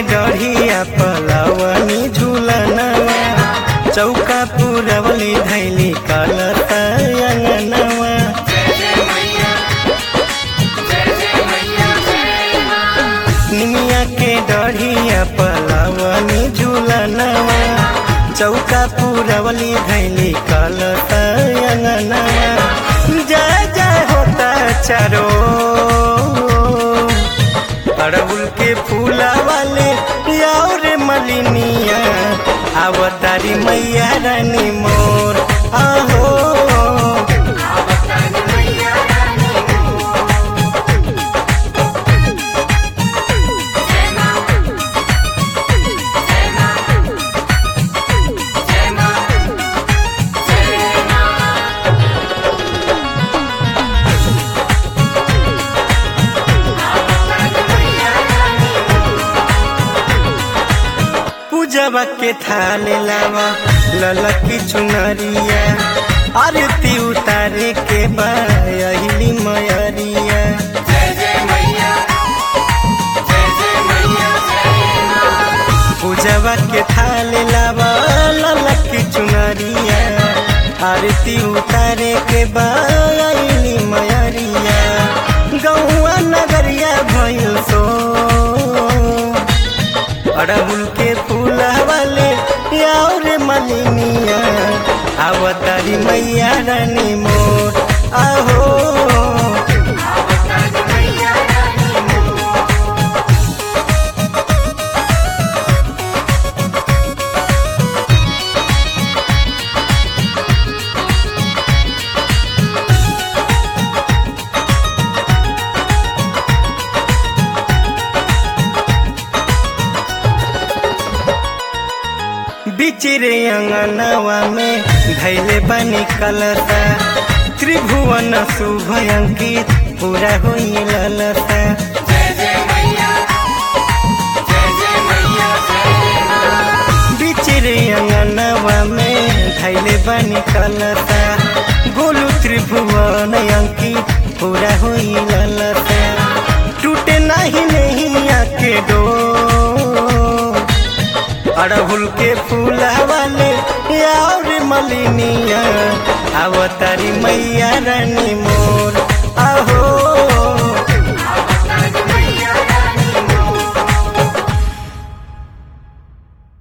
डढ़िया पलावनी झूलनवा चौका पुरवली धैली कलता अंगनवा। निमिया के डढ़िया पलावनी झूलनवा चौका पुरवली धैली कलता अंगनवा। जय जय होता चारो अड़हुल के फूला वाले और मलिनिया अवतारी मैया रानी मोर आहो। पूजवा के थाल लावा ललकी चुनरिया आरती उतारे के बाहिली मयरिया। पूजवा के थाल लावा ललकी चुनरिया आरती उतारे के बाहिली मयरिया। गौआ नगरिया भइल सो अड़हुल के फूल वाले और मलिनिया अवतारी मैया रानी मोर आहो। बिचिरे अंगनवा में धैले बनी कलता त्रिभुवन शुभ अंकित पूरा हुई ललता। बिचिरे अंगनवा में धैले बनी कलता गोलू त्रिभुवन अंकित पूरा हुई ललता। टूटे नहीं आके डो अड़हुल के फूल वाले और मलिनिया अवतारी मैया रानी